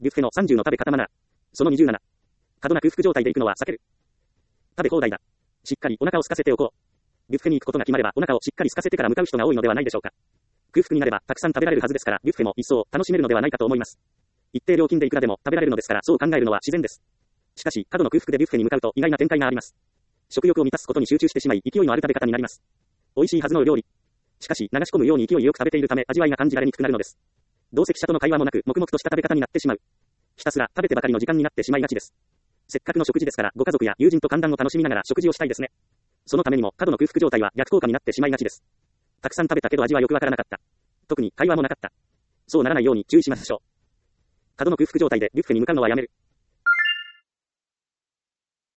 ビュッフェの30の食べ方マナー。その27。過度な空腹状態で行くのは避ける。食べ放題だ。しっかりお腹を空かせておこう。ビュッフェに行くことが決まればお腹をしっかり空かせてから向かう人が多いのではないでしょうか。空腹になればたくさん食べられるはずですから、ビュッフェも一層楽しめるのではないかと思います。一定料金でいくらでも食べられるのですから、そう考えるのは自然です。しかし、過度の空腹でビュッフェに向かうと意外な展開があります。食欲を満たすことに集中してしまい、勢いのある食べ方になります。美味しいはずの料理。しかし、流し込むように勢いよく食べているため、味わいが感じられにくくなるのです。同席者との会話もなく、黙々とした食べ方になってしまう。ひたすら食べてばかりの時間になってしまいがちです。せっかくの食事ですから、ご家族や友人と歓談を楽しみながら食事をしたいですね。そのためにも、過度の空腹状態は逆効果になってしまいがちです。たくさん食べたけど味はよくわからなかった。特に会話もなかった。そうならないように注意しましょう。過度の空腹状態でビュッフェに向かうのはやめる。